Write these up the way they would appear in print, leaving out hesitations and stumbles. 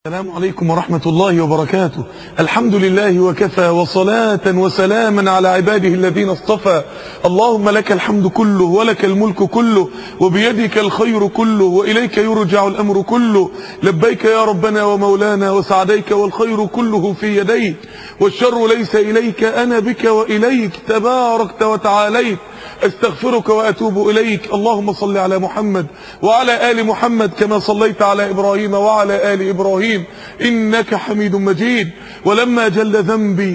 السلام عليكم ورحمة الله وبركاته. الحمد لله وكفى، وصلاة وسلاما على عباده الذين اصطفى. اللهم لك الحمد كله ولك الملك كله وبيدك الخير كله وإليك يرجع الأمر كله. لبيك يا ربنا ومولانا وسعديك، والخير كله في يديك والشر ليس إليك، أنا بك وإليك تباركت وتعاليت. استغفرك وأتوب إليك. اللهم صل على محمد وعلى آل محمد كما صليت على إبراهيم وعلى آل إبراهيم إنك حميد مجيد. ولما جل ذنبي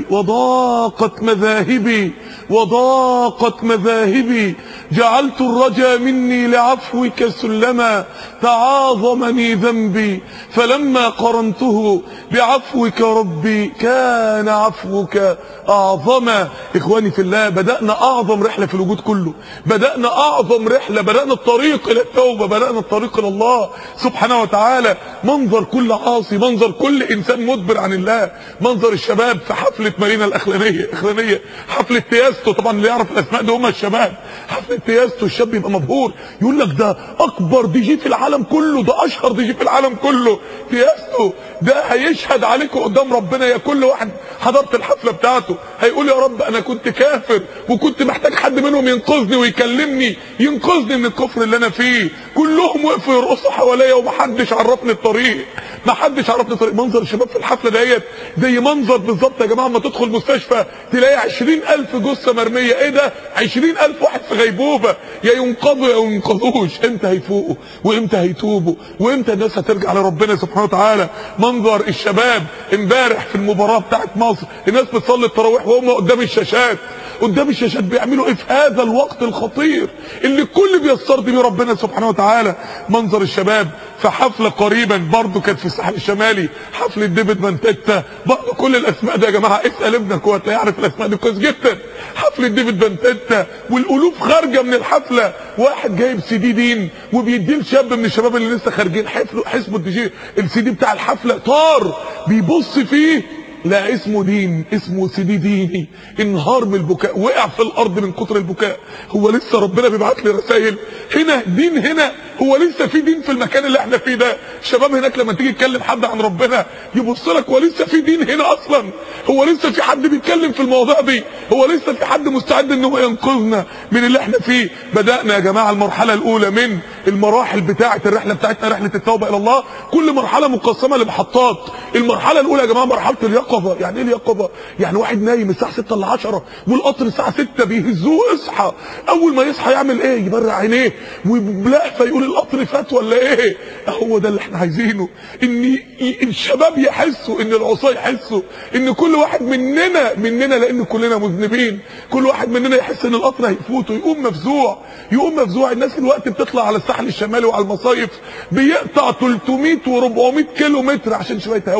وضاقت مذاهبي جعلت الرجا مني لعفوك سلما تعاظمني ذنبي، فلما قرنته بعفوك ربي كان عفوك أعظما. إخواني في الله، بدأنا أعظم رحلة في الوجود كله، بدأنا أعظم رحلة، بدأنا الطريق إلى التوبة، بدأنا الطريق إلى الله سبحانه وتعالى. منظر كل عاصي، منظر كل إنسان مدبر عن الله، منظر الشباب في حفلة مارينا الأخرانية، حفلة تياستو. طبعا اللي يعرف الأسماء دي هم الشباب. حفلة تياستو الشاب يبقى مبهور، يقول لك ده أكبر دي جي في العالم كله، ده أشهر دي جي في العالم كله تياستو، ده هيشهد عليكم قدام ربنا. يا كل واحد حضرت الحفلة بتاعته هيقول يا رب أنا كنت كافر وكنت محتاج حد منهم ينقذني ويكلمني ينقذني من الكفر اللي أنا فيه. كلهم وقفوا يرقصوا حواليا ومحدش عرفني الطريق، منظر الشباب في الحفلة ديت زي منظر بالظبط يا جماعة ما تدخل مستشفى تلاقي 20,000 جثة مرمية. ايه ده؟ 20,000 واحد في غيبوبة، يا ينقذوا يا ينقذوش. امتى هيفوقوا وامتى هيتوبوا وامتى الناس هترجع لربنا سبحانه وتعالى؟ منظر الشباب امبارح في المباراة بتاعت مصر، الناس بتصلي التراويح وهم قدام الشاشات بيعملوا ايه في هذا الوقت الخطير اللي الكل بيسترضي بيه ربنا سبحانه وتعالى؟ منظر الشباب في حفلة قريبا برضو كانت في الساحل الشمالي، حفلة ديفيد بنتيتا. برضو كل الاسماء دي يا جماعة اسأل ابنك هو هتلاقيه يعرف الاسماء دي كويس جدا. حفلة ديفيد بنتيتا والالوف خارجة من الحفلة، واحد جايب سي دي دين وبيديه لشاب من الشباب اللي لسه خارجين حسبوا السي دي بتاع الحفلة، طار بيبص فيه لا اسمه دين، اسمه سي دي ديني. انهار من البكاء، وقع في الارض من كتر البكاء. هو لسه ربنا بيبعت لي رسائل هنا دين، هنا هو لسه في دين في المكان اللي احنا فيه ده؟ الشباب هناك لما تيجي تكلم حد عن ربنا يبص لك، هو لسه في دين هنا اصلا؟ هو لسه في حد بيتكلم في المواضيع دي؟ هو لسه في حد مستعد ان هو ينقذنا من اللي احنا فيه؟ بدأنا يا جماعة المرحلة الاولى من المراحل بتاعة الرحلة بتاعتنا، رحلة التوبة الى الله. كل مرحلة مقسمة لمحطات. المرحلة الاولى يا جماعة مرحلة اليقظة. يعني ايه اليقظة؟ يعني واحد نايم الساعة 6 ل 10 والقطر الساعة 6 بيهزوه اصحى. اول ما يصحى يعمل ايه؟ يبرع عينيه وبلهفة يقول القطر فات ولا ايه؟ هو ده اللي احنا عايزينه، ان الشباب يحسوا، ان العصاة يحسوا، ان كل واحد مننا لان كلنا مذنبين، كل واحد مننا يحس ان القطر هيفوته، يقوم مفزوع. الناس الوقت بتطلع على الساحل الشمالي وعلى المصايف بيقطع 300 و400 كيلو متر عشان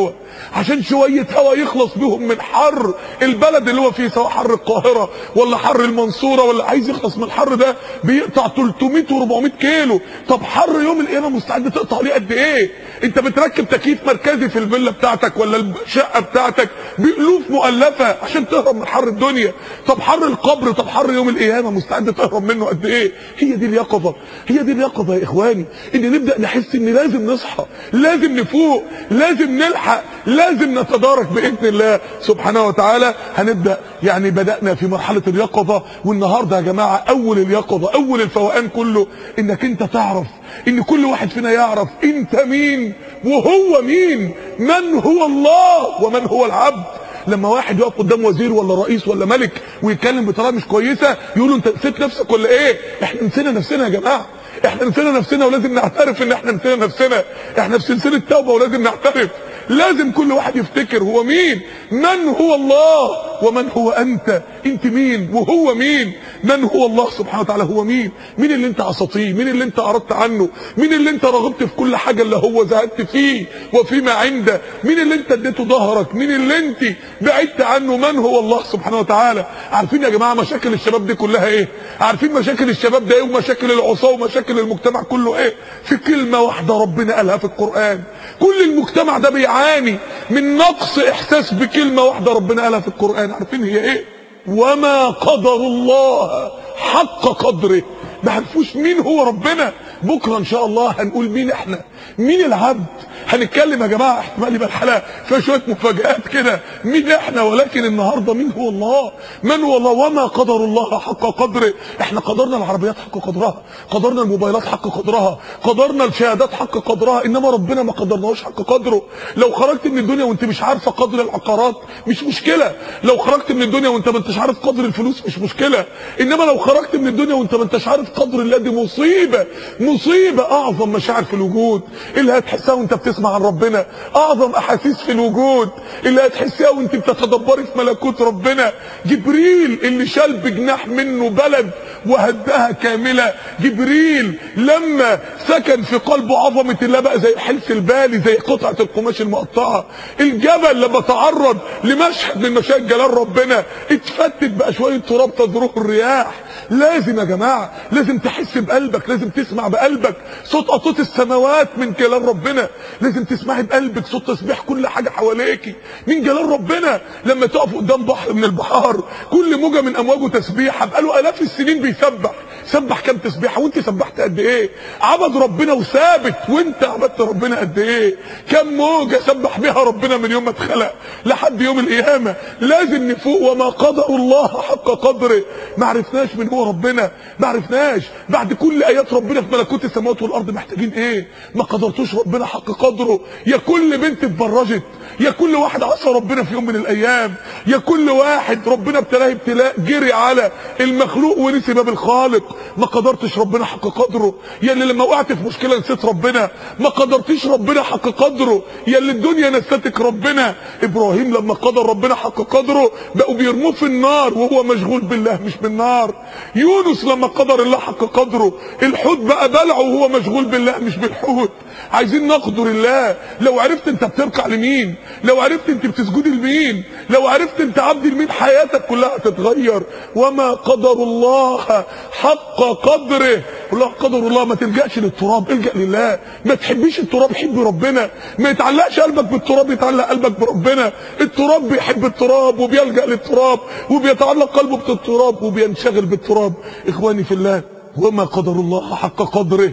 شوية هوا يخلص بيهم من حر البلد اللي هو فيه، سواء حر القاهرة ولا حر المنصورة، ولا عايز يخلص من الحر ده بيقطع 300 و400 كيلو. طب حر يوم القيامة مستعد تقطع ليه قد ايه؟ انت بتركب تكييف مركزي في الفيلا بتاعتك ولا الشقة بتاعتك بألوف مؤلفة عشان تهرب من حر الدنيا. طب حر القبر، طب حر يوم القيامة مستعد تهرب منه قد ايه؟ هي دي اليقظة يا اخواني، ان نبدأ نحس ان لازم نصحى، لازم نفوق، لازم نلحق، لازم نتدارك بإذن الله سبحانه وتعالى. هنبدأ يعني بدأنا في مرحلة اليقظة، والنهاردة يا جماعة اول اليقظة، اول الفوقان كله انك انت تعرف، ان كل واحد فينا يعرف انت مين وهو مين، من هو الله ومن هو العبد. لما واحد يقف قدام وزير ولا رئيس ولا ملك ويتكلم بطريقه مش كويسه يقولوا انت نسيت نفسك ولا ايه؟ احنا نسينا نفسنا يا جماعه، احنا نسينا نفسنا ولازم نعترف ان احنا نسينا نفسنا. احنا في سلسله توبه ولازم نعترف، لازم كل واحد يفتكر هو مين، من هو الله ومن هو انت مين وهو مين. من هو الله سبحانه وتعالى هو مين اللي انت عصيتيه، مين اللي انت اردت عنه، مين اللي انت رغبت في كل حاجه اللي هو زهدت فيه وفيما عنده، مين اللي انت اديته ظهرك، مين اللي انت بعدت عنه. من هو الله سبحانه وتعالى. عارفين يا جماعه مشاكل الشباب دي كلها ايه؟ عارفين مشاكل الشباب ده ايه ومشاكل العصاه ومشاكل المجتمع كله ايه؟ في كلمه واحده ربنا قالها في القرآن. كل المجتمع ده بيعاني من نقص احساس بكلمه واحده ربنا قالها في القرآن. عارفين هي ايه؟ وما قدر الله حق قدره. ما عرفوش مين هو ربنا. بكره ان شاء الله هنقول مين احنا، مين العبد. هنتكلم يا جماعه احتمال يبقى الحلقه فيها شويه مفاجآت كده مين احنا، ولكن النهارده مين هو الله، من هو الله. وما قدر الله حق قدره. احنا قدرنا العربيات حق قدرها، قدرنا الموبايلات حق قدرها، قدرنا الشهادات حق قدرها، انما ربنا ما قدرناهوش حق قدره. لو خرجت من الدنيا وانت مش عارفه قدر العقارات مش مشكله، لو خرجت من الدنيا وانت ما انتش عارف قدر الفلوس مش مشكله، انما لو خرجت من الدنيا وانت ما انتش عارف قدر الله دي مصيبه. مصيبه. اعظم مشاعر في الوجود اللي هتحسها وانت بتسمع عن ربنا، اعظم احاسيس في الوجود اللي هتحسها وانت بتتدبري في ملكوت ربنا. جبريل اللي شال بجناح منه بلد وهدها كامله، جبريل لما سكن في قلبه عظمه الله بقى زي حلف البالي، زي قطعه القماش المقطعه. الجبل لما تعرض لمشهد من مشاهد جلال ربنا اتفتت بقى شويه تراب تذروه الرياح. لازم يا جماعه، لازم تحس بقلبك، لازم تسمع بقلبك صوت اطوط السماوات من جلال ربنا، لازم تسمعي بقلبك صوت تسبيح كل حاجه حواليكي من جلال ربنا. لما تقف قدام بحر من البحار كل موجه من امواجه تسبيحه، بقاله الاف السنين بيسبح. سبح كام تسبيحه وانت سبحت قد ايه؟ عبد ربنا وثابت وانت عبدت ربنا قد ايه؟ كم موجه سبح بها ربنا من يوم ما اتخلق لحد يوم القيامه. لازم نفوق. وما قدر الله حق قدره. ما عرفناش من هو ربنا، ما عرفناش بعد كل ايات ربنا في ملكوت السماوات والارض محتاجين ايه. ما قدرتوش ربنا حق قدره. يا كل بنت اتبرجت، يا كل واحد عصى ربنا في يوم من الايام، يا كل واحد ربنا ابتلاه ابتلاء جري على المخلوق ونسي باب الخالق. ما قدرتش ربنا حق قدره. يا اللي لما وقعت في مشكله نسيت ربنا، ما قدرتيش ربنا حق قدره. يا اللي الدنيا نسيتك ربنا. ابراهيم لما قدر ربنا حق قدره بقوا بيرموه في النار وهو مشغول بالله مش بالنار. يونس لما قدر الله حق قدره الحوت بقى بلعه وهو مشغول بالله مش بالحوت. عايزين نقدر الله. لو عرفت انت بتركع لمين، لو عرفت انت بتسجد لمين، لو عرفت انت عبد لمين، حياتك كلها هتتغير. وما قدر الله حق قدره. والله قدر الله. ما تلجأش للتراب، الجأ لله. ما تحبيش التراب، حب ربنا. ما يتعلقش قلبك بالتراب، يتعلق قلبك بربنا. التراب بيحب التراب وبيلجأ للتراب وبيتعلق قلبه بالتراب وبينشغل بالتراب. اخواني في الله، وما قدر الله حق قدره.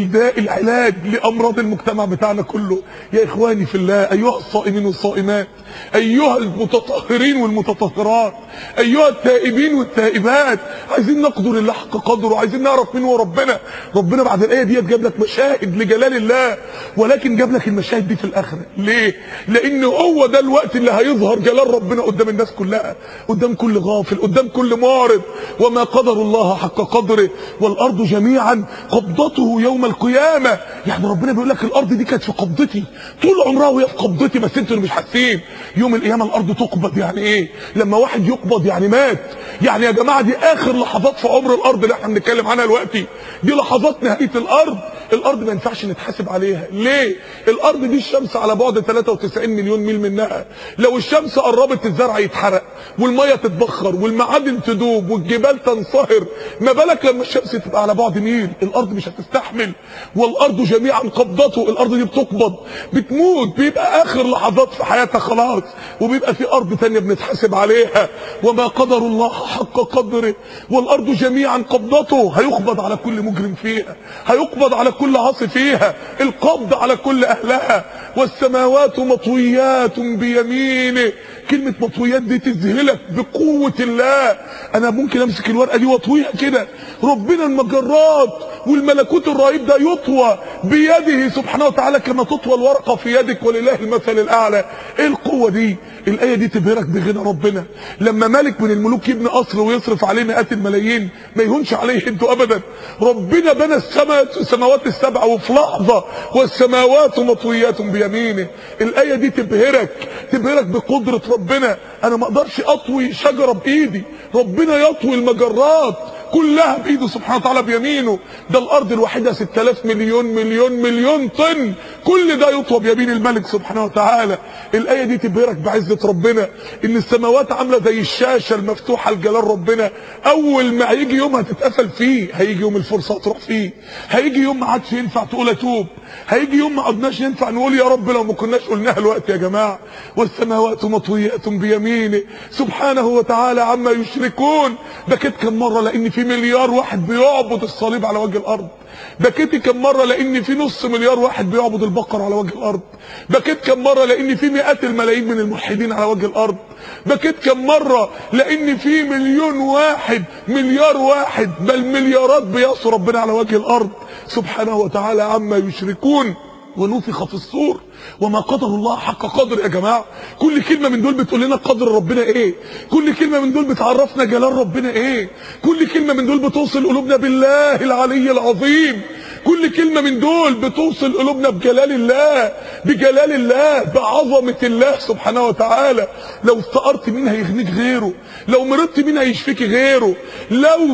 العلاج لامراض المجتمع بتاعنا كله يا اخواني في الله. ايها الصائمين والصائمات، ايها المتطهرين والمتطهرات، ايها التائبين والتائبات، عايزين نقدر الله حق قدره، عايزين نعرف مين هو ربنا. ربنا بعد الايه دي جاب لك مشاهد لجلال الله، ولكن جاب لك المشاهد دي في الاخره. ليه؟ لان هو ده الوقت اللي هيظهر جلال ربنا قدام الناس كلها، قدام كل غافل، قدام كل معرض. وما قدر الله حق قدره. والارض جميعا قبضته يوم القيامه. يعني ربنا بيقول لك الارض دي كانت في قبضتي طول عمرها وهي في قبضتي، بس انتوا اللي مش حاسين. يوم القيامه الارض تقبض. يعني ايه لما واحد يقبض؟ يعني مات. يعني يا جماعه دي اخر لحظات في عمر الارض اللي احنا بنتكلم عنها دلوقتي، دي لحظات نهايه الارض. الارض ما ينفعش نتحاسب عليها. ليه؟ الارض دي الشمس على بعد 93 مليون ميل منها. لو الشمس قربت الزرع يتحرق والميه تتبخر والمعادن تدوب والجبال تنصهر، ما بالك لما الشمس تبقى على بعد ميل؟ الارض مش هتستحمل. والارض جميعا قبضته. الارض دي بتقبض، بتموت، بيبقى اخر لحظات في حياتها خلاص، وبيبقى في ارض ثانيه بنتحاسب عليها. وما قدر الله حق قدره. والارض جميعا قبضته. هيقبض على كل مجرم فيها، هيقبض على كل عاصي فيها، القبض على كل اهلها. والسماوات مطويات بيمينه. كلمه مطويات دي تذهلك بقوه الله. انا ممكن امسك الورقه دي واطويها كده. ربنا المجرات والملكوت الرهيب ده يطوى بيده سبحانه وتعالى كما تطوى الورقه في يدك، ولله المثل الاعلى. ايه القوه دي؟ الايه دي تبهرك بغنى ربنا. لما ملك من الملوك يبني قصر ويصرف عليه مئات الملايين ما يهونش عليه انتوا ابدا. ربنا بنى السماوات السبع وفي لحظه والسماوات مطويات بيمينه. الايه دي تبهرك بقدره ربنا. انا ما اقدرش اطوي شجره بايدي، ربنا يطوي المجرات كلها بايده سبحانه وتعالى بيمينه. ده الارض الواحده 6000 مليون مليون مليون طن، كل ده يطوى بيمين الملك سبحانه وتعالى. الايه دي تبهرك بعزه ربنا، ان السماوات عامله زي الشاشه المفتوحه لجلال ربنا. اول ما هيجي يوم هتتقفل فيه، هيجي يوم الفرصه هتروح فيه، هيجي يوم ما عادش ينفع تقول اتوب، هيجي يوم ما عدناش ينفع نقول يا رب لو ما كناش قلناها الوقت يا جماعه. والسماوات مطويات بيمينه سبحانه وتعالى عما يشركون. بكيت كم مره لان في في مليار واحد بيعبد الصليب على وجه الارض؟ بكيتي كم مره لان في نص مليار واحد بيعبد البقر على وجه الارض؟ بكيت كم مره لان في مئات الملايين من الملحدين على وجه الارض؟ بكيت كم مره لان في مليون واحد، مليار واحد، بل مليارات بيعصوا ربنا على وجه الارض سبحانه وتعالى عما يشركون. ونفخ في الصور وما قدر الله حق قدر. يا جماعه كل كلمه من دول بتقول لنا قدر ربنا ايه، كل كلمه من دول بتعرفنا جلال ربنا ايه، كل كلمه من دول بتوصل قلوبنا بالله العلي العظيم، كل كلمه من دول بتوصل قلوبنا بجلال الله، بجلال الله، بعظمه الله سبحانه وتعالى. لو افتقرت مين هيغنيك غيره؟ لو مرضت مين هيشفيك غيره؟ لو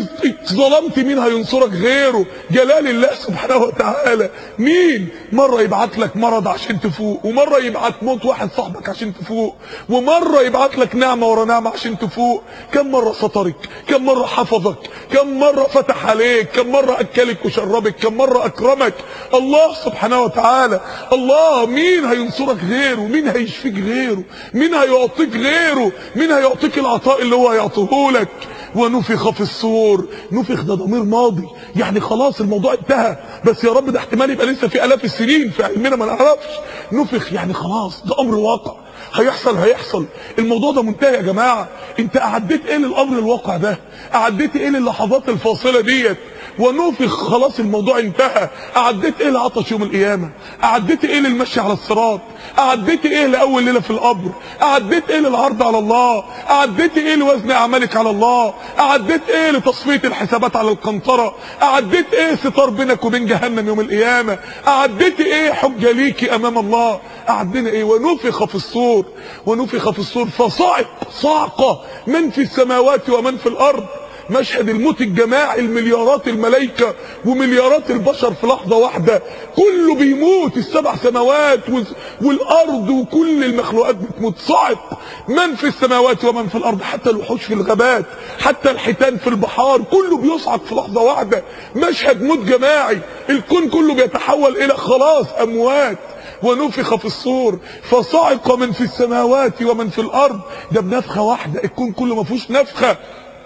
ظلمت مين هينصرك غيره؟ جلال الله سبحانه وتعالى. مين مره يبعت لك مرض عشان تفوق، ومره يبعت موت واحد صاحبك عشان تفوق، ومره يبعت لك نعمه ورا نعمه عشان تفوق. كم مره سترك، كم مره حفظك، كم مره فتح عليك، كم مره اكلك وشربك، كم مره اكرمك. الله سبحانه وتعالى. الله مين هينصرك غيره؟ مين هيشفيك غيره؟ مين هيعطيك غيره؟ مين هيعطيك العطاء اللي هو هيعطيه لك؟ ونفخ في الصور. نفخ ده ضمير ماضي، يعني خلاص الموضوع انتهى، بس يا رب ده احتمال يبقى لسه في الاف السنين في علمنا ما نعرفش. نفخ يعني خلاص ده امر واقع، هيحصل. الموضوع ده منتهي يا جماعه. انت اعديت ايه للامر الواقع ده؟ اعديت ايه للحظات الفاصله ديت؟ ونفخ خلاص الموضوع انتهى. اعديت ايه لعطش يوم القيامه؟ اعديت ايه للمشي على الصراط؟ اعديت ايه لاول ليله في القبر؟ اعديت ايه للعرض على الله؟ اعديت ايه لوزن اعمالك على الله؟ اعديت ايه لتصفيه الحسابات على القنطره؟ اعديت ايه ستار بينك وبين جهنم يوم القيامه؟ اعديت ايه حجه ليكي امام الله؟ اعدينا ايه؟ ونفخ في الصور. ونفخ في الصور فصعق صعقه من في السماوات ومن في الارض. مشهد الموت الجماعي، المليارات الملائكه ومليارات البشر في لحظه واحده، كله بيموت، السبع سماوات والارض وكل المخلوقات بتموت. صعق من في السماوات ومن في الارض، حتى الوحوش في الغابات، حتى الحيتان في البحار، كله بيصعق في لحظه واحده. مشهد موت جماعي، الكون كله بيتحول الى خلاص اموات. ونفخ في الصور فصعق من في السماوات ومن في الارض. ده بنفخه واحده، الكون كله ما فيهوش نفخه.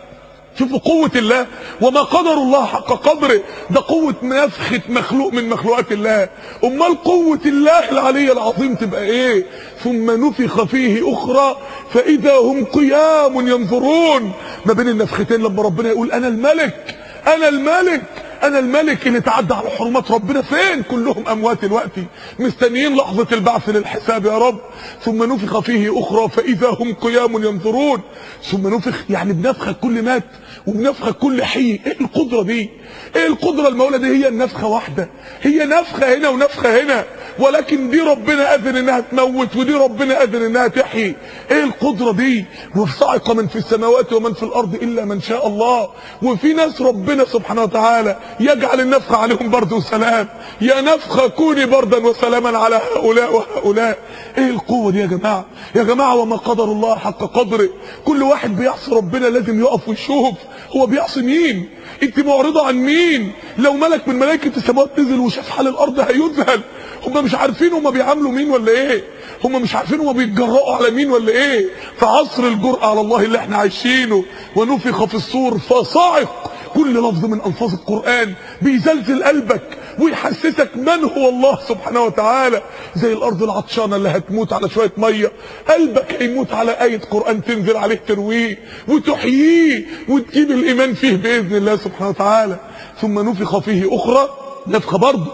شوفوا قوة الله. وما قدر الله حق قدره، ده قوة نفخة مخلوق من مخلوقات الله. امال قوة الله العلي العظيم تبقى ايه؟ ثم نفخ فيه اخرى فاذا هم قيام ينظرون. ما بين النفختين لما ربنا يقول انا الملك، انا الملك، انا الملك اللي تعدى على حرمات ربنا، فين كلهم اموات دلوقتي مستنيين لحظة البعث للحساب يا رب. ثم نفخ فيه اخرى فاذا هم قيام ينظرون. ثم نفخ يعني بنفخة كل مات وبنفخة كل حي. ايه القدرة دي؟ ايه القدرة المولى دي؟ هي النفخة واحدة، هي نفخة هنا ونفخة هنا، ولكن دي ربنا اذن انها تموت ودي ربنا اذن انها تحيي. ايه القدرة دي؟ وصعق من في السماوات ومن في الارض الا من شاء الله. وفي ناس ربنا سبحانه وتعالى يجعل النفخة عليهم برد وسلام. يا نفخة كوني بردا وسلاما على هؤلاء وهؤلاء. ايه القوة دي يا جماعة؟ يا جماعة وما قدر الله حق قدره. كل واحد بيعصي ربنا لازم يقف ويشوف هو بيعصي مين. انت معرضة عن مين؟ لو ملك من ملائكة السماوات نزل وشاف حال الارض هيذهل. هم مش عارفين هم بيعاملوا مين ولا ايه؟ هم مش عارفين هم بيتجرأوا على مين ولا ايه؟ في عصر الجرأة على الله اللي احنا عايشينه. ونفخ في الصور فصعق. كل لفظ من الفاظ القرآن بيزلزل قلبك ويحسسك من هو الله سبحانه وتعالى. زي الارض العطشانه اللي هتموت على شويه ميه، قلبك هيموت على ايه قرآن تنزل عليه ترويه وتحييه وتجيب الايمان فيه باذن الله سبحانه وتعالى. ثم نفخ فيه اخرى، نفخه برضه،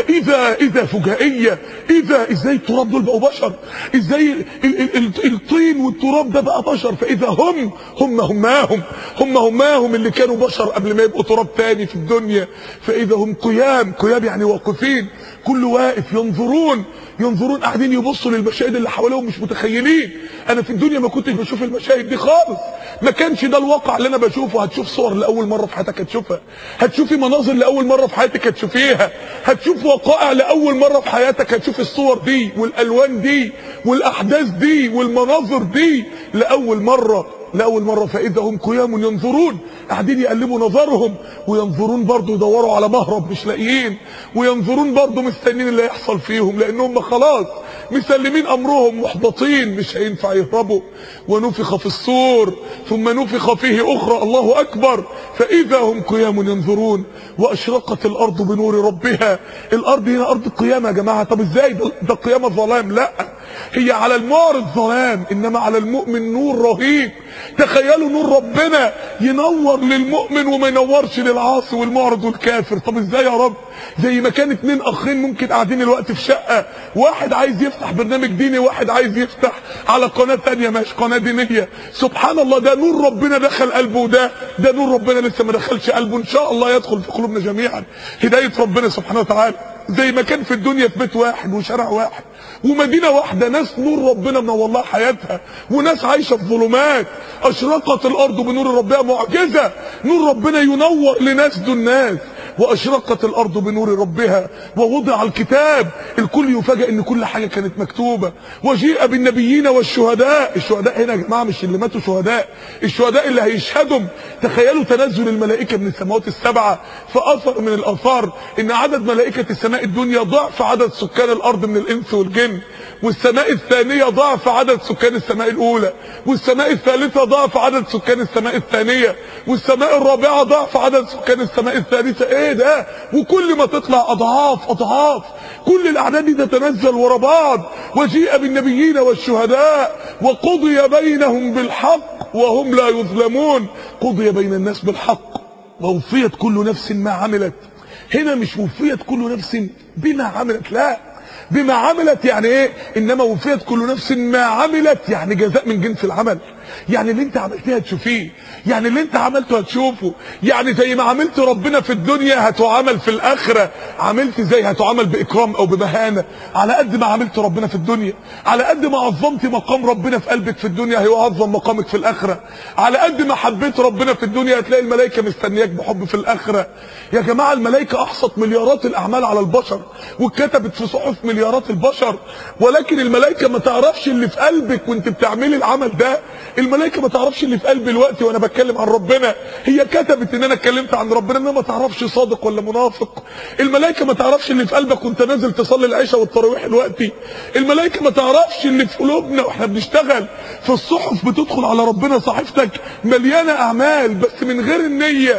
فاذا فجائيه. اذا ازاي التراب دول بقوا بشر؟ ازاي الطين والتراب ده بقى بشر؟ فاذا هماهم اللي كانوا بشر قبل ما يبقوا تراب تاني في الدنيا. فاذا هم قيام يعني واقفين، كل واقف ينظرون قاعدين يبصوا للمشاهد اللي حواليهم مش متخيلين. انا في الدنيا ما كنتش بشوف المشاهد دي خالص، ما كانش ده الواقع اللي انا بشوفه. هتشوف صور لاول مره في حياتك هتشوفها، هتشوفي مناظر لاول مره في حياتك هتشوفيها، هتشوف وقائع لاول مره في حياتك هتشوف الصور دي والالوان دي والاحداث دي والمناظر دي لاول مره. لاول مره فاذا هم قيام ينظرون، قاعدين يقلبوا نظرهم وينظرون برضه، يدوروا على مهرب مش لاقيين، وينظرون برضه مستنيين اللي هيحصل فيهم، لانهم خلاص مسلمين امرهم محبطين مش هينفع يهربوا. ونفخ في الصور ثم نفخ فيه اخرى، الله اكبر، فاذا هم قيام ينظرون واشرقت الارض بنور ربها. الارض هنا ارض القيامه يا جماعه. طب ازاي ده القيامه ظلام؟ لا، هي على المعرض ظلام، انما على المؤمن نور رهيب. تخيلوا نور ربنا ينور للمؤمن وما ينورش للعاصي والمعرض والكافر. طب ازاي يا رب؟ زي ما كان اتنين اخين ممكن قاعدين الوقت في شقه، واحد عايز يفتح برنامج ديني، واحد عايز يفتح على قناه تانيه ماشي قناه دينيه، سبحان الله، ده نور ربنا دخل قلبه، وده نور ربنا لسه ما دخلش قلبه، ان شاء الله يدخل في قلوبنا جميعا هدايه ربنا سبحانه وتعالى. زي ما كان في الدنيا في بيت واحد وشارع واحد ومدينه واحده، ناس نور ربنا منور لها حياتها، وناس عايشه في ظلمات. اشرقت الارض بنور ربها، معجزه، نور ربنا ينور لناس دون ناس. واشرقت الارض بنور ربها ووضع الكتاب، الكل يفاجئ ان كل حاجه كانت مكتوبه. وجيء بالنبيين والشهداء، الشهداء هنا يا جماعه مش اللي ماتوا شهداء، الشهداء اللي هيشهدوا. تخيلوا تنزل الملائكه من السماوات السبعه، فاثر من الاثار ان عدد ملائكه السماء الدنيا ضعف عدد سكان الارض من الانس والجن، والسماء الثانيه ضعف عدد سكان السماء الاولى، والسماء الثالثه ضعف عدد سكان السماء الثانيه، والسماء الرابعه ضعف عدد سكان السماء الثالثه. ايه ده؟ وكل ما تطلع اضعاف اضعاف، كل الاعداد دي تتنزل ورا بعض. وجيء بالنبيين والشهداء وقضي بينهم بالحق وهم لا يظلمون. قضي بين الناس بالحق ووفيت كل نفس ما عملت. هنا مش وفيت كل نفس بما عملت، لا، بما عملت يعني ايه؟ انما وفيت كل نفس ما عملت، يعني جزاء من جنس العمل، يعني اللي انت عملتيه هتشوفيه، يعني اللي انت عملته هتشوفه، يعني زي ما عملت ربنا في الدنيا هتعامل في الاخره. عملت ازاي؟ هتعامل باكرام او بمهانه. على قد ما عملت ربنا في الدنيا، على قد ما عظمت مقام ربنا في قلبك في الدنيا هيعظم مقامك في الاخره. على قد ما حبيت ربنا في الدنيا هتلاقي الملائكه مستنياك بحب في الاخره. يا جماعه الملائكه احصت مليارات الاعمال على البشر واتكتبت في صحف مليارات البشر، ولكن الملائكه ما تعرفش اللي في قلبك وانت بتعملي العمل ده. الملائكه ما تعرفش اللي في قلبي دلوقتي وانا بتكلم عن ربنا، هي كتبت ان انا اتكلمت عن ربنا، انما ما تعرفش صادق ولا منافق. الملائكه ما تعرفش اللي في قلبك وانت نازل تصلي العشاء والتراويح دلوقتي. الملائكه ما تعرفش اللي في قلوبنا واحنا بنشتغل. في الصحف بتدخل على ربنا صحيفتك مليانه اعمال بس من غير النيه.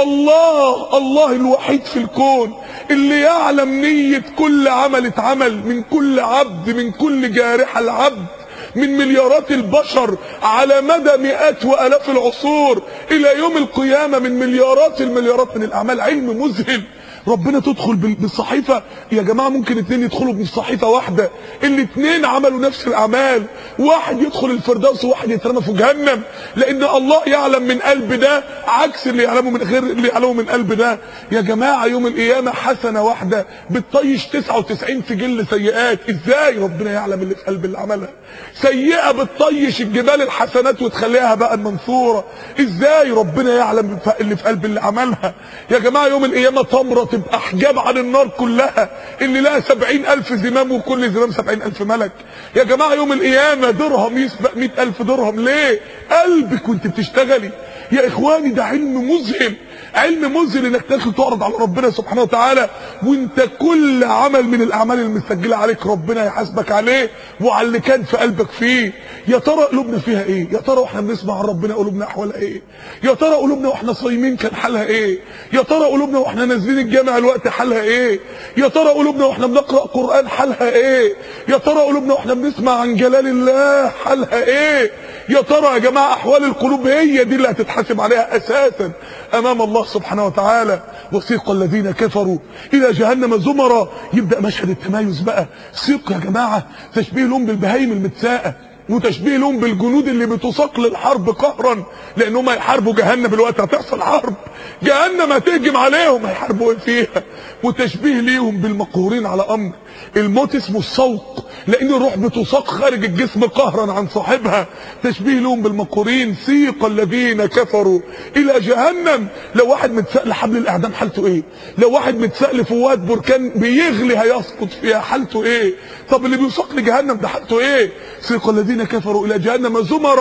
الله الوحيد في الكون اللي يعلم نيه كل عمل اتعمل من كل عبد، من كل جارحه العبد، من مليارات البشر على مدى مئات والاف العصور الى يوم القيامه، من مليارات المليارات من الاعمال. علم مذهل. ربنا تدخل بالصحيفه يا جماعه، ممكن اتنين يدخلوا بالصحيفه واحده، الاتنين عملوا نفس الاعمال، واحد يدخل الفردوس وواحد يترمى في جهنم، لان الله يعلم من قلب ده عكس اللي يعلمه من غير اللي يعلمه من قلب ده. يا جماعه يوم القيامه حسنه واحده بتطيش 99 سجل سيئات. ازاي ربنا يعلم اللي في قلب اللي عملها؟ سيئه بتطيش الجبال الحسنات وتخليها بقى منثوره. ازاي ربنا يعلم اللي في قلب اللي عملها؟ يا جماعه يوم القيامه تمره تبقى حجاب عن النار كلها اللي لها 70,000 زمام وكل زمام 70,000 ملك. يا جماعه يوم القيامه درهم يسبق 100,000 درهم. ليه؟ قلبك وانت بتشتغلي. يا اخواني ده علم مذهل، علم مذهل انك تدخل تعرض على ربنا سبحانه وتعالى وانت كل عمل من الاعمال المسجله عليك ربنا يحاسبك عليه وعلى اللي كان في قلبك فيه. يا ترى قلوبنا فيها ايه؟ يا ترى واحنا بنسمع عن ربنا قلوبنا احوالها ايه؟ يا ترى قلوبنا واحنا صايمين كان حالها ايه؟ يا ترى قلوبنا واحنا نازلين الجامع الوقت حالها ايه؟ يا ترى قلوبنا واحنا بنقرا قران حالها ايه؟ يا ترى قلوبنا واحنا بنسمع عن جلال الله حالها ايه؟ يا ترى يا جماعه احوال القلوب هي دي اللي هتتحاسب عليها اساسا امام الله سبحانه وتعالى. وسيق الذين كفروا الى جهنم زمرا. يبدا مشهد التمايز بقى. سيق يا جماعه تشبيه لهم بالبهايم المتساقه، وتشبيه لهم بالجنود اللي بتساق للحرب قهرا، لانهم هيحاربوا جهنم دلوقتي، هتحصل حرب، جهنم هتهجم عليهم، هيحاربوا فيها. وتشبيه ليهم بالمقهورين على امر الموت، اسمه الصوت، لان الروح بتساق خارج الجسم قهرا عن صاحبها. تشبيه لهم بالمقهورين. سيق الذين كفروا الى جهنم. لو واحد متساق لحبل الاعدام حالته ايه؟ لو واحد متساق لفوات بركان بيغلي هيسقط فيها حالته ايه؟ طب اللي بيساق لجهنم ده حالته ايه؟ سيق الذين كفروا الى جهنم زمرا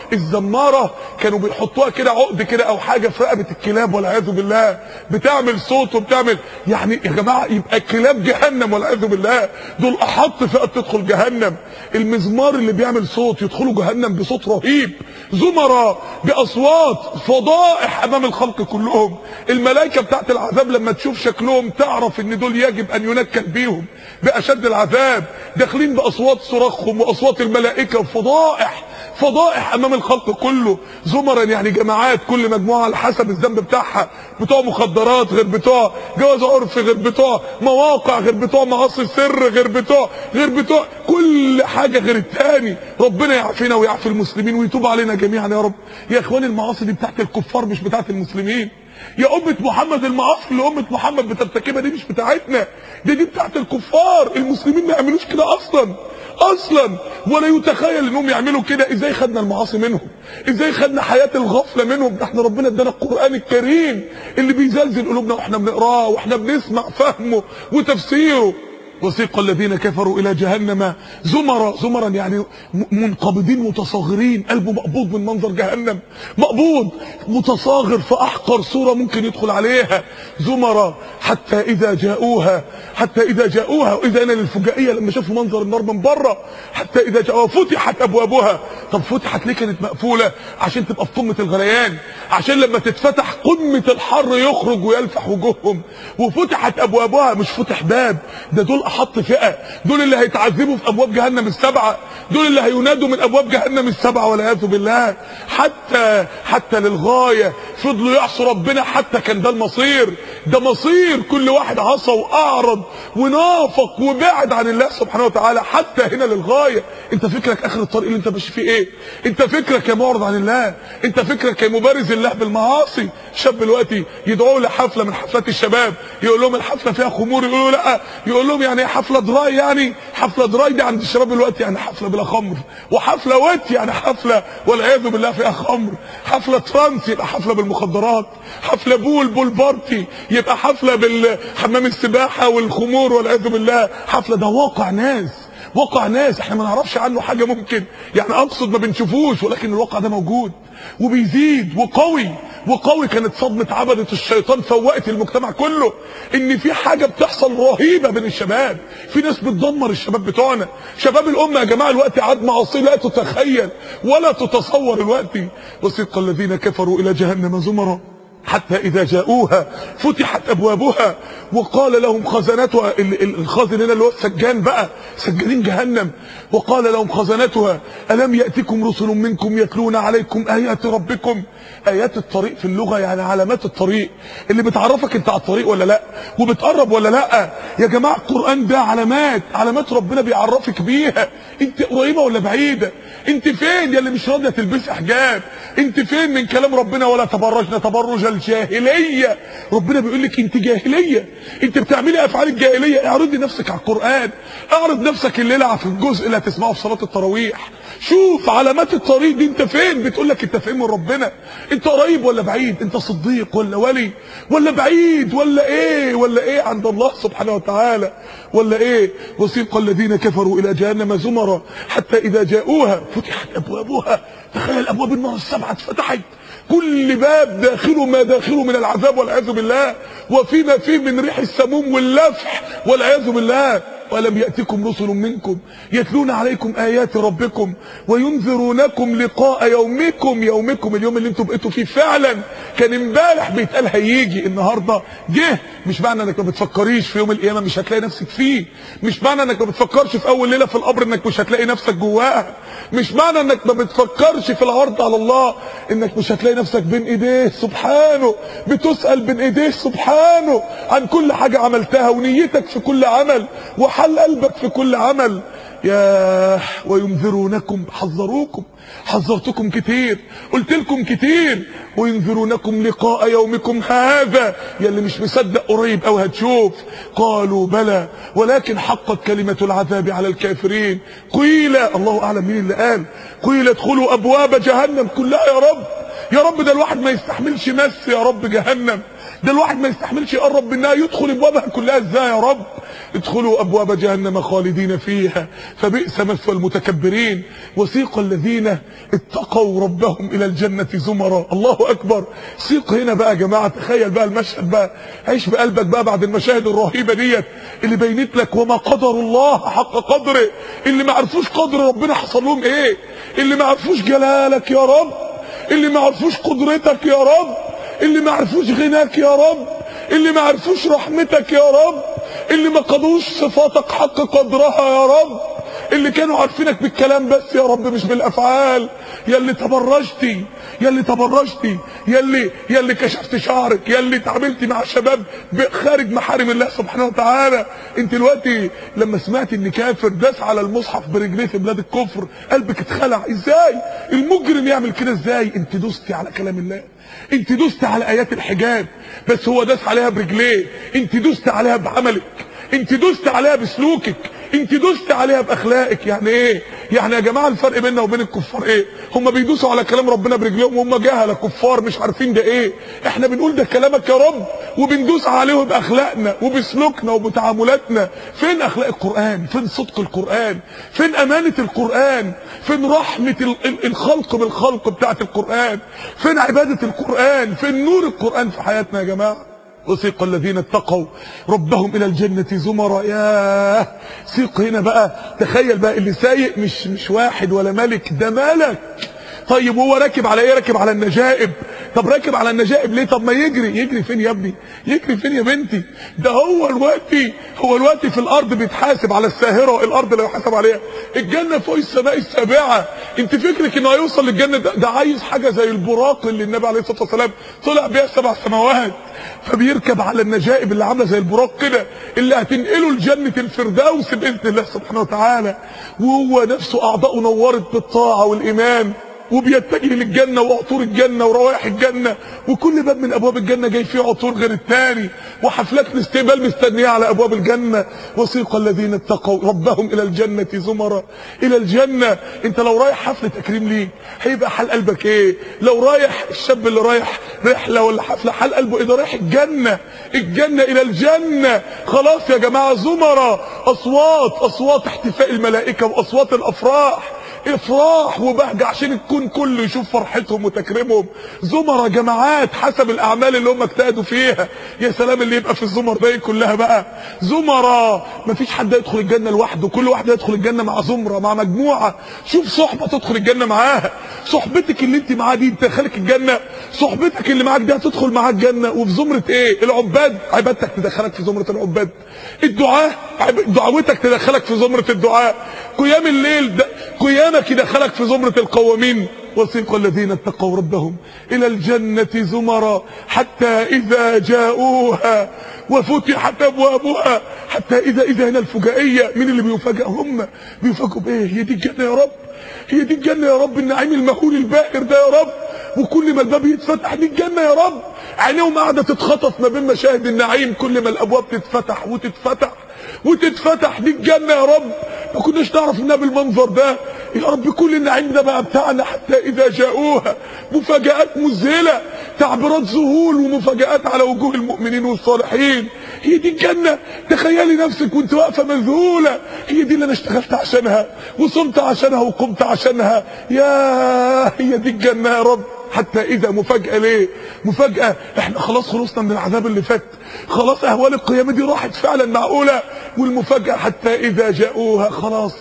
الزمارة كانوا بيحطوها كده عقد كده او حاجة في رقبة الكلاب والعياذ بالله، بتعمل صوت وبتعمل، يعني يا جماعة يبقى كلاب جهنم والعياذ بالله، دول احط فئة تدخل جهنم. المزمار اللي بيعمل صوت يدخلوا جهنم بصوت رهيب، زمرة باصوات فضائح امام الخلق كلهم. الملائكة بتاعت العذاب لما تشوف شكلهم تعرف ان دول يجب ان ينكل بيهم باشد العذاب، داخلين باصوات صراخهم واصوات الملائكة، فضائح فضائح امام الخلق كله. زمرا يعني جماعات، كل مجموعة على حسب الذنب بتاعها، بتوع مخدرات غير بتوع جواز عرف، غير بتوع مواقع، غير بتوع معاصي سر، غير بتوع كل حاجة غير التاني. ربنا يعافينا ويعافي المسلمين ويتوب علينا جميعا يا رب. يا اخواني المعاصي دي بتاعت الكفار مش بتاعت المسلمين. يا أمة محمد المعاصي اللي أمة محمد بترتكبها دي مش بتاعتنا، دي بتاعت الكفار. المسلمين ما يعملوش كده اصلا ولا يتخيل انهم يعملوا كده. ازاي خدنا المعاصي منهم؟ ازاي خدنا حياة الغفلة منهم؟ ده احنا ربنا ادانا القرآن الكريم اللي بيزلزل قلوبنا واحنا بنقراه واحنا بنسمع فهمه وتفسيره. وسيق الذين كفروا الى جهنم زمرا يعني منقبضين متصاغرين، قلبه مقبوض من منظر جهنم، مقبوض متصاغر في احقر صورة ممكن يدخل عليها. زمرا حتى اذا جاءوها واذا انا للفجائية لما شافوا منظر النار من بره، حتى اذا جاءوها فتحت ابوابها. طب فتحت ليه كانت مقفولة؟ عشان تبقى في قمة الغليان، عشان لما تتفتح قمة الحر يخرج ويلفح وجوههم. وفتحت ابوابها، مش فتح باب، ده دول احط فئة، دول اللي هيتعذبوا في ابواب جهنم السبعة، دول اللي هينادوا من ابواب جهنم السبعة والعياذ بالله. حتى للغاية فضلوا يعصوا ربنا، حتى كان ده المصير، ده مصير كل واحد عصى واعرض ونافق وبعد عن الله سبحانه وتعالى، حتى هنا للغاية. انت فكرك اخر الطريق اللي انت ماشي فيه ايه؟ انت فكرك يا معرض عن الله؟ انت فكرك يا مبارز الله بالمعاصي؟ شاب دلوقتي يدعوه لحفلة من حفلات الشباب، يقول لهم الحفلة فيها خمور، يقولوا لا، يقول لهم يعني حفلة دراي، يعني حفلة دراي دي عند الشباب دلوقتي يعني حفلة بلا خمر، وحفلة ويت يعني حفلة والعياذ بالله فيها خمر، حفلة ترانس يبقى حفلة بالمخدرات، حفلة بول بارتي يبقى حفلة بالحمام السباحة والخمور والعياذ بالله، حفلة. ده واقع ناس احنا ما نعرفش عنه حاجة، ممكن يعني اقصد ما بنشوفوش، ولكن الواقع ده موجود وبيزيد وقوي. كانت صدمة عبدة الشيطان فوقت المجتمع كله، ان في حاجة بتحصل رهيبة بين الشباب، في ناس بتدمر الشباب بتوعنا، شباب الامة يا جماعة الوقت عاد معاصي لا تتخيل ولا تتصور الوقت. وسيق الذين كفروا الى جهنم زمرا حتى اذا جاءوها فتحت ابوابها وقال لهم خزنتها، الخازن هنا اللي هو السجان بقى، سجانين جهنم، وقال لهم خزنتها الم ياتكم رسل منكم يتلون عليكم ايات ربكم. ايات الطريق في اللغة يعني علامات الطريق اللي بتعرفك انت على الطريق ولا لا، وبتقرب ولا لا. يا جماعة القرآن ده علامات ربنا بيعرفك بيها انت قريبة ولا بعيدة، انت فين يا اللي مش راضية تلبسي حجاب، انت فين من كلام ربنا ولا تبرجنا تبرج الجاهلية. ربنا بيقول لك انت جاهلية، انت بتعملي افعال الجاهلية. اعرضي نفسك على القرآن، اعرض نفسك الليلة في الجزء اللي هتسمعه في صلاة التراويح، شوف علامات الطريق دي انت فين، بتقول لك انت فين من ربنا، انت قريب ولا بعيد، انت صديق ولا ولي ولا بعيد ولا ايه عند الله سبحانه وتعالى ولا ايه. وسيق الذين كفروا الى جهنم زمرا حتى اذا جاءوها فتحت ابوابها. تخيل ابواب النار السبعة اتفتحت، كل باب داخله ما داخله من العذاب والعياذ بالله، وفيما فيه من ريح السموم واللفح والعياذ بالله. ولم يأتكم رسل منكم يتلون عليكم آيات ربكم وينذرونكم لقاء يومكم اليوم اللي انتم بقيتوا فيه فعلا. كان امبارح بيتقال هيجي، النهارده جه. مش معنى انك ما بتفكريش في يوم القيامه مش هتلاقي نفسك فيه، مش معنى انك ما بتفكرش في اول ليله في القبر انك مش هتلاقي نفسك جواها، مش معنى انك ما بتفكرش في العرض على الله انك مش هتلاقي نفسك بين ايديه سبحانه، بتسأل بين ايديه سبحانه عن كل حاجة عملتها، ونيتك في كل عمل، وحل قلبك في كل عمل. يا وينذرونكم، حذرتكم كتير، قلت لكم كتير، وينذرونكم لقاء يومكم هذا، يا اللي مش مصدق قريب او هتشوف. قالوا بلى ولكن حقت كلمة العذاب على الكافرين. قيل، الله اعلم مين اللي قال، قيل ادخلوا ابواب جهنم كلها. يا رب ده الواحد ما يستحملش مس يا رب جهنم، ده الواحد ما يستحملش يقرب منها، يدخل ابوابها كلها ازاي يا رب؟ ادخلوا ابواب جهنم خالدين فيها فبئس مثوى المتكبرين. وسيق الذين اتقوا ربهم الى الجنة زمرا. الله اكبر. سيق هنا بقى يا جماعة، تخيل بقى المشهد بقى، عيش بقلبك بقى بعد المشاهد الرهيبة ديت اللي بينت لك وما قدر الله حق قدره. اللي ما عرفوش قدر ربنا حصل لهم ايه، اللي ما عرفوش جلالك يا رب، اللي ما عرفوش قدرتك يا رب، اللي ما عرفوش غناك يا رب، اللي ما عرفوش رحمتك يا رب، اللي ما قدروش صفاتك حق قدرها يا رب، اللي كانوا عارفينك بالكلام بس يا رب مش بالافعال. يا اللي تبرجتي، يا اللي تبرجتي، يا اللي كشفت شعرك، يا اللي اتعاملتي مع شباب خارج محارم الله سبحانه وتعالى. انت دلوقتي لما سمعت ان كافر داس على المصحف برجليه في بلاد الكفر قلبك اتخلع. ازاي المجرم يعمل كده؟ ازاي انت دوستي على كلام الله، انت دوست على ايات الحجاب بس هو داس عليها برجليه، انت دوست عليها بعملك، انت دوست عليها بسلوكك، انت دوست عليها باخلاقك. يعني ايه؟ يعني يا جماعه الفرق بيننا وبين الكفار ايه؟ هم بيدوسوا على كلام ربنا برجليهم وهم جهله كفار مش عارفين ده ايه. احنا بنقول ده كلامك يا رب وبندوس عليه باخلاقنا وبسلوكنا وبتعاملاتنا. فين اخلاق القران؟ فين صدق القران؟ فين امانه القران؟ فين رحمه الخلق بالخلق بتاعت القران؟ فين عباده القران؟ فين نور القران في حياتنا يا جماعه؟ وسيق الذين اتقوا ربهم الى الجنة زمرا. ياه، سيق هنا بقى، تخيل بقى اللي سايق مش واحد ولا ملك، ده ملك. طيب هو راكب على ايه؟ راكب على النجائب. طب راكب على النجائب ليه؟ طب ما يجري فين يا ابني؟ يجري فين يا بنتي؟ ده هو الوقت في الارض بيتحاسب على الساهره، الارض اللي يحاسب عليها. الجنه فوق السماء السابعه. انت فكرك انه هيوصل للجنه ده عايز حاجه زي البراق اللي النبي عليه الصلاه والسلام طلع بيها 7 سماوات. فبيركب على النجائب اللي عامله زي البراق كده اللي هتنقله لجنه الفردوس باذن الله سبحانه وتعالى. وهو نفسه اعضاؤه نورت بالطاعه والايمان وبيتجه للجنة وعطور الجنة وروائح الجنة، وكل باب من ابواب الجنة جاي فيه عطور غير الثاني، وحفلات الاستقبال مستنية على ابواب الجنة. وسيق الذين اتقوا ربهم الى الجنة زمرا. الى الجنة. انت لو رايح حفلة تكريم ليك هيبقى حال قلبك ايه؟ لو رايح الشاب اللي رايح رحلة ولا حفلة حال قلبه ايه؟ ده رايح الجنة الى الجنة. خلاص يا جماعة زمرا، اصوات احتفاء الملائكة واصوات الافراح، افراح وبهجة عشان الكون كله يشوف فرحتهم وتكريمهم. زمرة جماعات حسب الاعمال اللي هم اجتهدوا فيها. يا سلام اللي يبقى في الزمر دي كلها بقى زمرة. مفيش حد يدخل الجنة لوحده، كل واحد يدخل الجنة مع زمرة مع مجموعة. شوف صحبة تدخل الجنة معاها، صحبتك اللي انت معاها دي تدخلك الجنة، صحبتك اللي معاك دي هتدخل معاك الجنة. وفي زمرة ايه؟ العباد، عبادتك تدخلك في زمرة العباد، الدعاء دعوتك تدخلك في زمرة الدعاء، قيام الليل قيامك يدخلك في زمرة القوامين. وسيق الذين اتقوا ربهم الى الجنة زمرا حتى اذا جاءوها وفتحت ابوابها. حتى اذا هنا الفجائية. مين اللي بيفاجئ؟ هم بيفاجئوا بايه؟ هي دي الجنة يا رب، هي دي الجنة يا رب، النعيم المهول الباهر ده يا رب. وكل ما الباب يتفتح دي الجنة يا رب. عينيهم قاعدة تتخطف ما بين مشاهد النعيم، كل ما الابواب تتفتح وتتفتح دي الجنة يا رب. ما كناش نعرف انها بالمنظر ده يا رب. كل النعيم ده بقى بتاعنا. حتى اذا جاءوها، مفاجآت مذهلة، تعبيرات ذهول ومفاجآت على وجوه المؤمنين والصالحين. هي دي الجنة. تخيلي نفسك وانت واقفة مذهولة، هي دي اللي انا اشتغلت عشانها وصمت عشانها وقمت عشانها. هي دي الجنة يا رب. حتى اذا مفاجأة. ليه مفاجأة؟ احنا خلاص خلصنا من العذاب اللي فات، خلاص اهوال القيامة دي راحت فعلا معقولة. والمفاجأة حتى اذا جاءوها، خلاص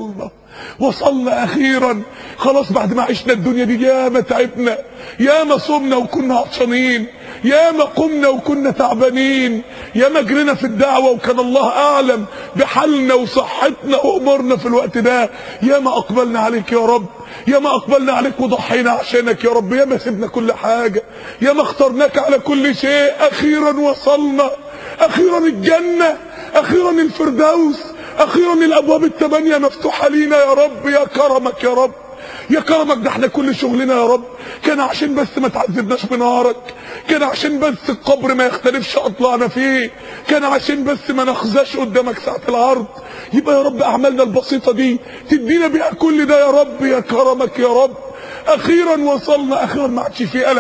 وصلنا اخيرا. خلاص بعد ما عشنا الدنيا دي ياما تعبنا، ياما صمنا وكنا عطشانين، ياما قمنا وكنا تعبانين، ياما جرينا في الدعوة وكان الله اعلم بحالنا وصحتنا وامورنا في الوقت ده. ياما اقبلنا عليك يا رب، ياما اقبلنا عليك وضحينا عشانك يا رب، ياما سيبنا كل حاجة، ياما اخترناك على كل شيء. اخيرا وصلنا، اخيرا الجنة، اخيرا الفردوس، اخيرا الابواب ال8 مفتوحة لينا يا رب. يا كرمك يا رب، يا كرمك. ده احنا كل شغلنا يا رب كان عشان بس ما تعذبناش بنارك، كان عشان بس القبر ما يختلفش اطلعنا فيه، كان عشان بس ما نخزاش قدامك ساعة العرض. يبقى يا رب اعمالنا البسيطة دي تدينا بيها كل ده يا رب. يا كرمك يا رب. اخيرا وصلنا، اخيرا ما عادش في قلق،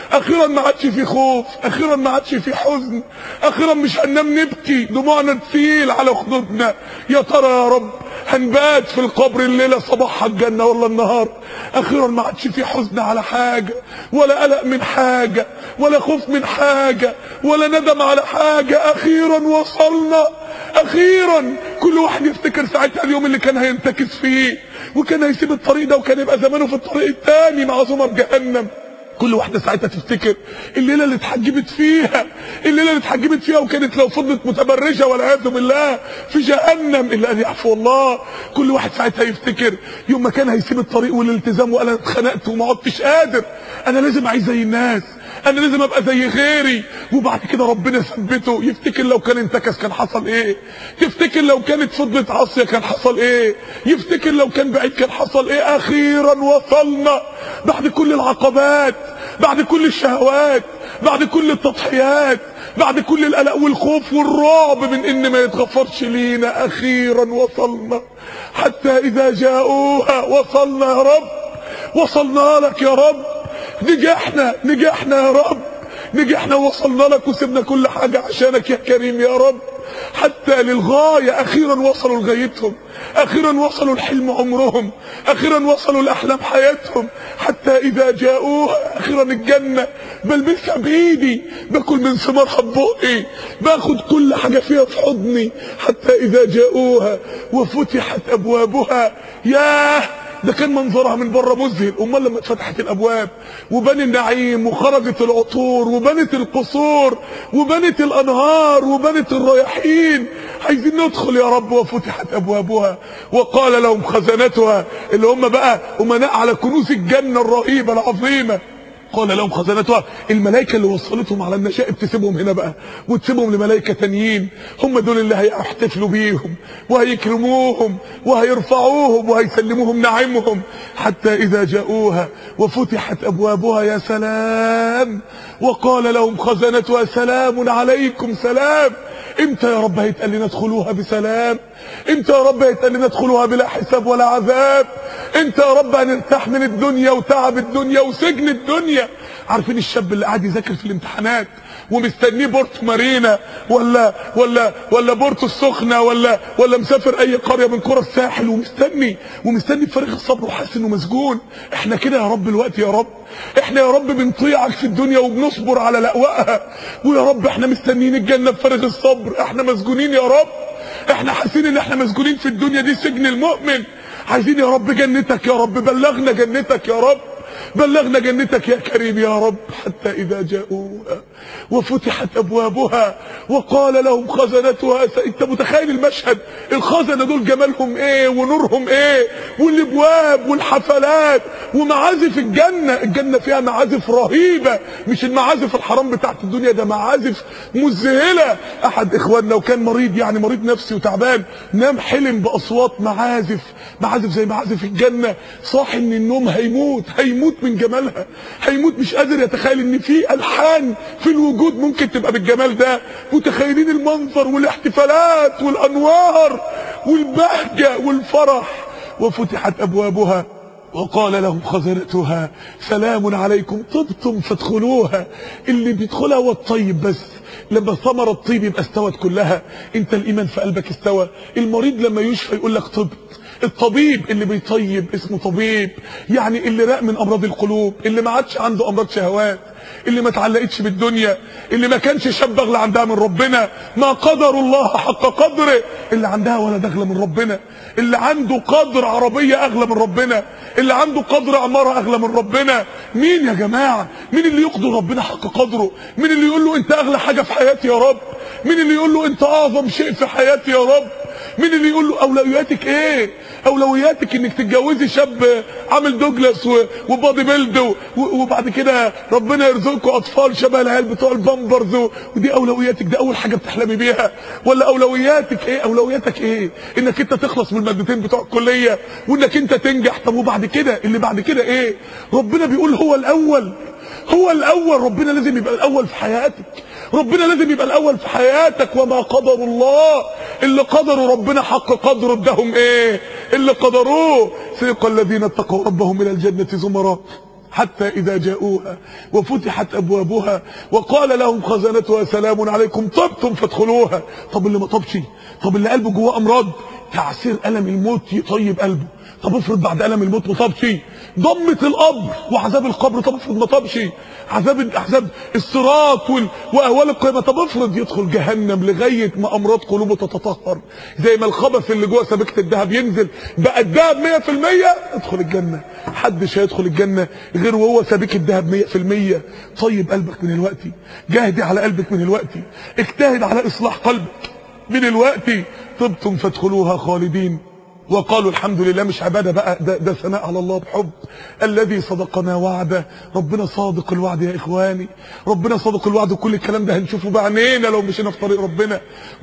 اخيرا ما عادش في خوف، اخيرا ما عادش في حزن، اخيرا مش هننام نبكي دموعنا تسيل على خدودنا. يا ترى يا رب هنبات في القبر الليله صباحها الجنه ولا النهار؟ اخيرا ما عادش في حزن على حاجه، ولا قلق من حاجه، ولا خوف من حاجه، ولا ندم على حاجه. اخيرا وصلنا، اخيرا. كل واحد يفتكر ساعتها اليوم اللي كان هينتكس فيه، وكان هيسيب الطريق ده، وكان يبقى زمانه في الطريق التاني مع زمر جهنم. كل واحده ساعتها تفتكر الليله اللي اتحجبت فيها، الليله اللي اتحجبت فيها وكانت لو فضلت متبرجه والعياذ بالله في جهنم الا ان يعفو الله. كل واحد ساعتها يفتكر يوم ما كان هيسيب الطريق والالتزام وقال انا اتخنقت وما عدتش قادر، انا لازم اعيش زي الناس، انا لازم ابقى زي غيري. وبعد كده ربنا ثبته. يفتكر لو كان انتكس كان حصل ايه، تفتكر لو كانت فضلت عاصيه كان حصل ايه، يفتكر لو كان بعيد كان حصل ايه. اخيرا وصلنا بعد كل العقبات، بعد كل الشهوات، بعد كل التضحيات، بعد كل القلق والخوف والرعب من ان ما يتغفرش لينا. اخيرا وصلنا حتى اذا جاءوها. وصلنا يا رب، وصلنا لك يا رب، نجحنا يا رب، نجحنا ووصلنا لك وسبنا كل حاجة عشانك يا كريم يا رب. حتى للغاية اخيرا وصلوا لغايتهم، اخيرا وصلوا لحلم عمرهم، اخيرا وصلوا لاحلام حياتهم. حتى اذا جاءوها، اخيرا الجنة بلبسها بايدي، باكل من ثمارها ببقي، باخد كل حاجة فيها في حضني. حتى اذا جاءوها وفتحت ابوابها. ياه، ده كان منظرها من بره مذهل. امال لما اتفتحت الابواب وبنت النعيم وخرجت العطور وبنت القصور وبنت الانهار وبنت الرياحين. عايزين ندخل يا رب. وفتحت ابوابها وقال لهم خزنتها، اللي هم بقى امناء على كنوز الجنه الرهيبه العظيمه. قال لهم خزنتها، الملائكه اللي وصلتهم على النشائب تسيبهم هنا بقى وتسيبهم لملائكه تانيين، هم دول اللي هيحتفلوا بيهم وهيكرموهم وهيرفعوهم وهيسلموهم نعيمهم. حتى اذا جاءوها وفتحت ابوابها. يا سلام. وقال لهم خزنتها سلام عليكم. سلام. امتى يا رب هيتقال لنا ادخلوها بسلام؟ امتى يا رب هيتقال لنا ادخلوها بلا حساب ولا عذاب؟ امتى يا رب هنرتاح من الدنيا وتعب الدنيا وسجن الدنيا؟ عارفين الشاب اللي قاعد يذاكر في الامتحانات ومستنيه بورتو مارينا ولا بورتو السخنه ولا مسافر اي قريه من قرى الساحل ومستني بفارغ الصبر وحاسس انه مسجون؟ احنا كده يا رب الوقت يا رب، احنا يا رب بنطيعك في الدنيا وبنصبر على لأوائها، ويا رب احنا مستنيين الجنه بفارغ الصبر. احنا مسجونين يا رب، احنا حاسين ان احنا مسجونين في الدنيا دي سجن المؤمن. عايزين يا رب جنتك يا رب، بلغنا جنتك يا رب، بلغنا جنتك يا كريم يا رب. حتى اذا جاءوها وفتحت ابوابها وقال لهم خزنتها. انت متخيل المشهد؟ الخزنه دول جمالهم ايه ونورهم ايه، والابواب والحفلات ومعازف الجنه. الجنه فيها معازف رهيبه، مش المعازف الحرام بتاعت الدنيا، ده معازف مذهله. احد اخواننا وكان مريض، يعني مريض نفسي وتعبان، نام حلم باصوات معازف زي معازف الجنه. صاحي من النوم هيموت من جمالها، هيموت مش قادر يتخيل ان في الحان في الوجود ممكن تبقى بالجمال ده. متخيلين المنظر والاحتفالات والانوار والبهجه والفرح. وفتحت ابوابها وقال لهم خزنتها سلام عليكم طبتم فادخلوها. اللي بيدخلها هو الطيب بس، لما ثمرة الطيب يبقى استوت كلها. انت الايمان في قلبك استوى. المريض لما يشفى يقول لك طبت. الطبيب اللي بيطيب اسمه طبيب، يعني اللي راق من امراض القلوب، اللي ما عادش عنده امراض شهوات، اللي ما اتعلقتش بالدنيا، اللي ما كانش شاب اغلى عندها من ربنا، ما قدر الله حق قدره، اللي عندها ولد اغلى من ربنا، اللي عنده قدر عربيه اغلى من ربنا، اللي عنده قدر عماره اغلى من ربنا. مين يا جماعه؟ مين اللي يقدر ربنا حق قدره؟ مين اللي يقول له انت اغلى حاجه في حياتي يا رب؟ مين اللي يقول له انت اعظم شيء في حياتي يا رب؟ مين اللي يقول له اولوياتك ايه؟ اولوياتك انك تتجوزي شاب عامل دوجلاس وبادي بيلد وبعد كده ربنا يرزقكم اطفال شبه العيال بتوع البامبرز، ودي اولوياتك؟ ده اول حاجه بتحلمي بيها؟ ولا اولوياتك ايه؟ اولوياتك ايه؟ انك انت تخلص من المادتين بتوع الكليه وانك انت تنجح. طب وبعد كده؟ اللي بعد كده ايه؟ ربنا بيقول هو الاول، هو الاول. ربنا لازم يبقى الاول في حياتك، ربنا لازم يبقى الاول في حياتك. وما قدر الله، اللي قدروا ربنا حق قدره ادهم ايه؟ اللي قدروه. سيق الذين اتقوا ربهم الى الجنه زمرا حتى إذا جاءوها وفتحت أبوابها وقال لهم خزنتها سلام عليكم طبتم فادخلوها. طب اللي ما طبش، طب اللي قلبه جواه أمراض، تعسير ألم الموت يطيب قلبه. طب افرض بعد ألم الموت ما طبش، ضمة القبر وعذاب القبر، طب افرض ما طبش، عذاب الصراط واهوال القيامه، طب افرض يدخل جهنم لغايه ما امراض قلوبه تتطهر زي ما الخبث اللي جوه سبيكه الذهب ينزل بقى الذهب 100%، ادخل الجنه. محدش هيدخل الجنه غير وهو سبيك الذهب 100%. طيب قلبك من الوقت، جاهدي على قلبك من الوقت، اجتهد على اصلاح قلبك من الوقت. طبتم فادخلوها خالدين. وقالوا الحمد لله. مش عباده بقى، ده ثناء على الله بحب. الذي صدقنا وعده. ربنا صادق الوعد يا اخواني، ربنا صادق الوعد، وكل الكلام ده هنشوفه بعينينا لو مشينا في طريق ربنا.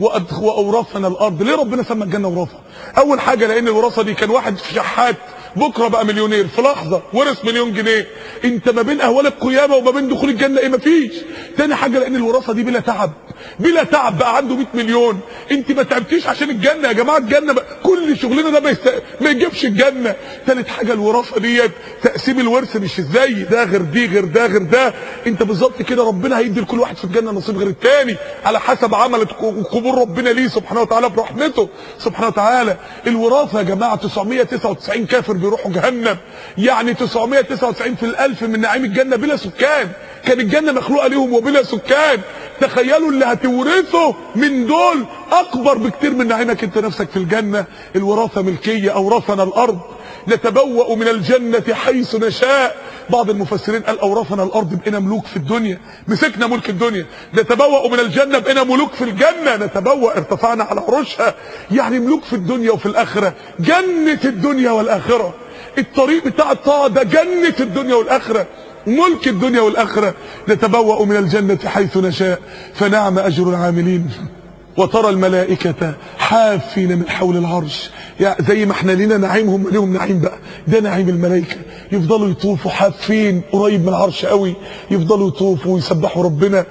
واورثنا الارض. ليه ربنا سمى الجنه وراثه؟ اول حاجه لان الوراثه دي كان واحد في شحات بكره بقى مليونير في لحظه، ورث مليون جنيه. انت ما بين اهوال القيامه وما بين دخول الجنه ايه؟ مفيش. تاني حاجه لان الوراثه دي بلا تعب، بلا تعب. بقى عنده 100 مليون، انت ما تعبتيش عشان الجنه يا جماعه. الجنه بقى كل شغلنا ده ما يجيبش الجنه. تالت حاجه الوراثه ديت تقسيم الورث مش ازاي ده غير دي غير ده غير ده. انت بالظبط كده ربنا هيدي لكل واحد في الجنه نصيب غير التاني على حسب عملت وقبول ربنا ليه سبحانه وتعالى برحمته سبحانه وتعالى. الوراثه يا جماعه 999 كافر بيروحوا جهنم، يعني 999 في الألف من نعيم الجنه بلا سكان. كان الجنه مخلوقه ليهم وبلا سكان. تخيلوا اللي هتورثه من دول اكبر بكتير من نعيمك انت نفسك في الجنه. الوراثه ملكيه. اورثنا الارض نتبوأ من الجنه حيث نشاء. بعض المفسرين قال اورثنا الارض بقينا ملوك في الدنيا، مسكنا ملك الدنيا. نتبوأ من الجنه بقينا ملوك في الجنه. نتبوأ ارتفعنا على عروشها، يعني ملوك في الدنيا وفي الاخره. جنه الدنيا والاخره. الطريق بتاع الطاعه ده جنه الدنيا والاخره، ملك الدنيا والاخره. نتبوأ من الجنه حيث نشاء فنعم اجر العاملين. وترى الملائكة حافين من حول العرش. يعني زي ما احنا لينا نعيم هم ليهم نعيم بقى، ده نعيم الملائكة. يفضلوا يطوفوا حافين قريب من العرش قوي، يفضلوا يطوفوا ويسبحوا ربنا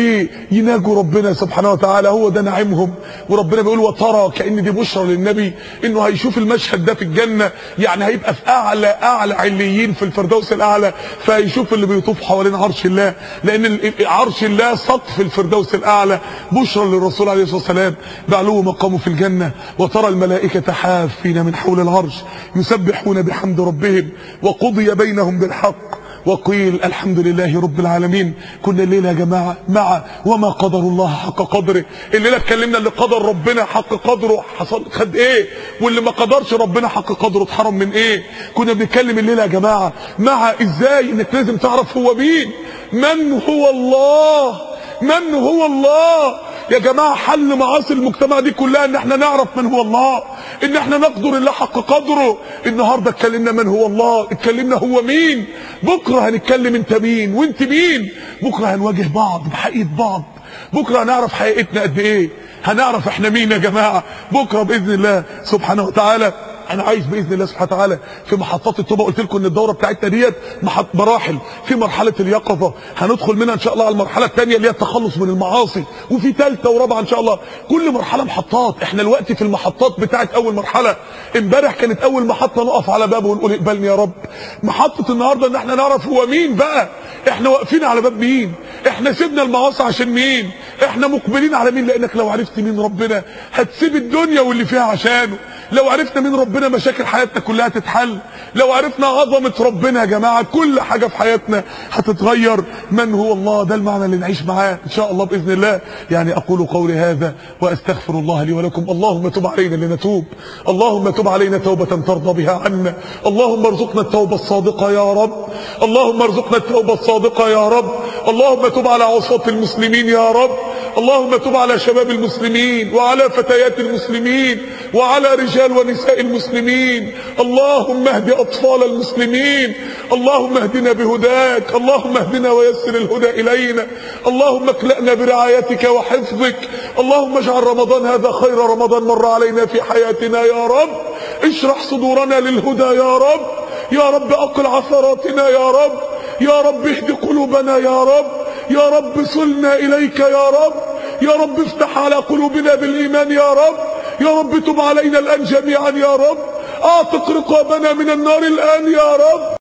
ويناجوا ربنا سبحانه وتعالى. هو ده نعيمهم. وربنا بيقول وترى، كأن دي بشرى للنبي انه هيشوف المشهد ده في الجنة. يعني هيبقى في اعلى عليين في الفردوس الاعلى، فهيشوف اللي بيطوف حوالين عرش الله، لان عرش الله سقف الفردوس الاعلى. بشرى للرسول عليه الصلاة والسلام بعلو مقامه في الجنة. وترى الملائكة حافين من حول العرش يسبحون بحمد ربهم وقضي بينهم بالحق وقيل الحمد لله رب العالمين. كنا الليلة يا جماعة مع وما قدر الله حق قدره. الليلة اتكلمنا اللي قدر ربنا حق قدره حصل خد ايه، واللي ما قدرش ربنا حق قدره اتحرم من ايه. كنا بنتكلم الليلة يا جماعة مع ازاي انك لازم تعرف هو مين، من هو الله، من هو الله. يا جماعة حل معاصي المجتمع دي كلها ان احنا نعرف من هو الله، ان احنا نقدر الله حق قدره. النهاردة اتكلمنا من هو الله، اتكلمنا هو مين. بكرة هنتكلم انت مين وانت مين. بكرة هنواجه بعض بحقيقة بعض. بكرة هنعرف حقيقتنا قد ايه، هنعرف احنا مين يا جماعة بكرة بإذن الله سبحانه وتعالى. انا عايز باذن الله سبحانه وتعالى في محطات التوبه، قلت لكم ان الدوره بتاعتنا ديت مراحل. في مرحله اليقظه هندخل منها ان شاء الله على المرحله الثانيه اللي هي التخلص من المعاصي، وفي ثالثه ورابعه ان شاء الله. كل مرحله محطات. احنا دلوقتي في المحطات بتاعت اول مرحله. امبارح كانت اول محطه نقف على بابه ونقول اقبلني يا رب. محطه النهارده ان احنا نعرف هو مين بقى، احنا واقفين على باب مين، احنا سيبنا المعاصي عشان مين، احنا مقبلين على مين. لانك لو عرفت مين ربنا هتسيب الدنيا واللي فيها عشانه. لو عرفنا مين ربنا مشاكل حياتنا كلها تتحل. لو عرفنا عظمة ربنا يا جماعة كل حاجة في حياتنا هتتغير. من هو الله، ده المعنى اللي نعيش معاه ان شاء الله بإذن الله. يعني اقول قولي هذا واستغفر الله لي ولكم. اللهم تب علينا لنتوب، اللهم تب علينا توبة ترضى بها عنا. اللهم ارزقنا التوبة الصادقة يا رب، اللهم ارزقنا التوبة الصادقة يا رب. اللهم تب على عصاة المسلمين يا رب. اللهم تب على شباب المسلمين وعلى فتيات المسلمين وعلى رجال ونساء المسلمين. اللهم اهد أطفال المسلمين. اللهم اهدنا بهداك. اللهم اهدنا ويسر الهدى إلينا. اللهم اكلأنا برعايتك وحفظك. اللهم اجعل رمضان هذا خير رمضان مر علينا في حياتنا يا رب. اشرح صدورنا للهدى يا رب. يا رب اقل عثراتنا يا رب. يا رب اهد قلوبنا يا رب. يا رب صلنا إليك يا رب. يا رب افتح على قلوبنا بالإيمان يا رب. يا رب تب علينا الآن جميعا يا رب. اعتق رقابنا من النار الآن يا رب.